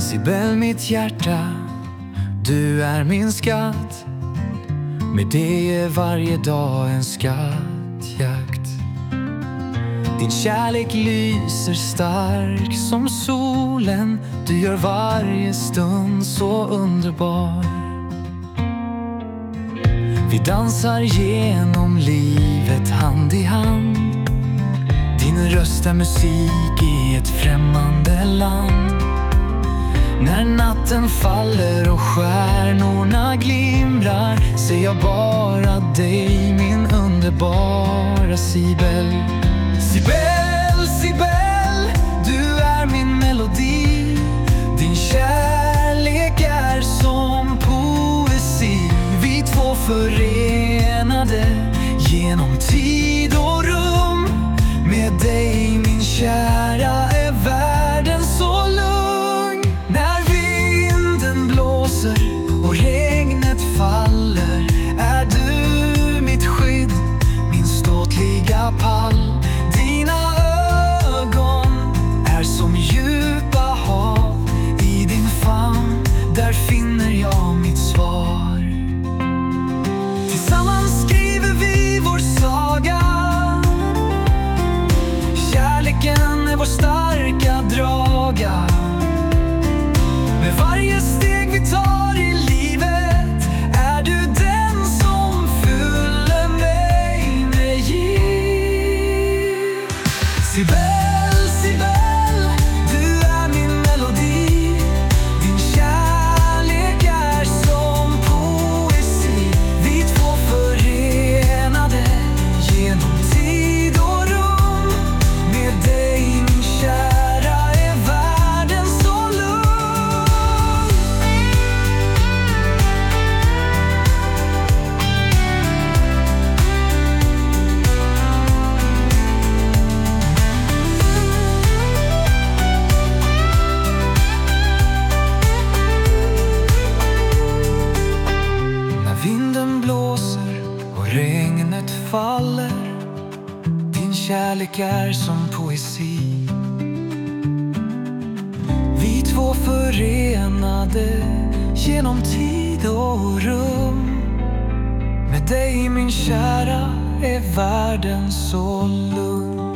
Sibel, mitt hjärta, du är min skatt. Med det är varje dag en skattjakt. Din kärlek lyser stark som solen. Du gör varje stund så underbar. Vi dansar genom livet hand i hand. Din röst är musik i ett främmande land. När natten faller och stjärnorna glimrar ser jag bara dig, min underbara Sibel. Sibel, Sibel, du är min melodi. Din kärlek är som poesi. Vi två förenade genom tid och rum. Med dig, min kära, är världen så lugn. När vinden blåser och regnet faller är du mitt skydd, min ståtliga pall. Dina ögon är som djupa hav. I din famn, där finner jag mitt svar. Tillsammans skriver vi vår saga. Kärleken är vår starka draga. Med varje steg vi tar i livet är du den som fyller mig med giv. Sibel, Sibel, du är min melodi. Din kärlek är som poesi. Vi två förenade genom tid och rum. Med dig, min kära, är världen så lugn. När vinden blåser och regnet faller, din kärlek är som poesi. Vi två förenade genom tid och rum. Med dig, min kära, är världen så lugn.